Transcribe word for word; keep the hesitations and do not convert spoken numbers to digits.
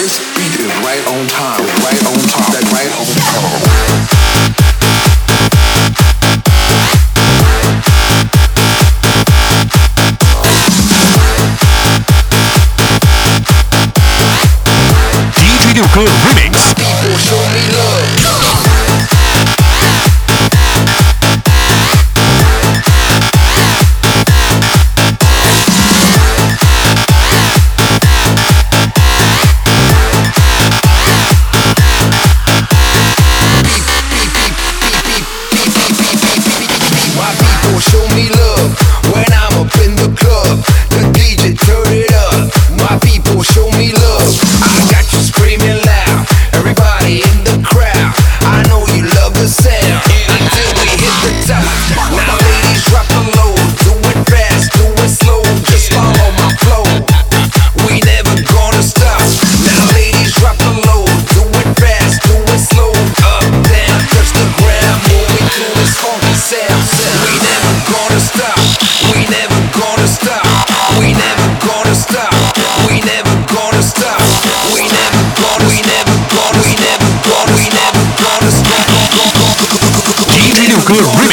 This beat is right on time, right on top, that right on top. Good remix. People show me love. My people show me love when I'm up in the club. The D J turn it up. My people show me love. I got you screaming loud. Everybody in the crowd. I know you love the sound until we hit the top. Now ladies drop the low. Do it fast, do it slow. Just follow my flow. We never gonna stop. Now ladies drop the low. Do it fast, do it slow. Up, down, touch the ground. Moving to this funky sound. We never gonna stop. We never gonna stop. We never gonna stop. We never gonna stop. We never gonna. We never gonna. We never gonna. We never gonna stop. D J Good remix.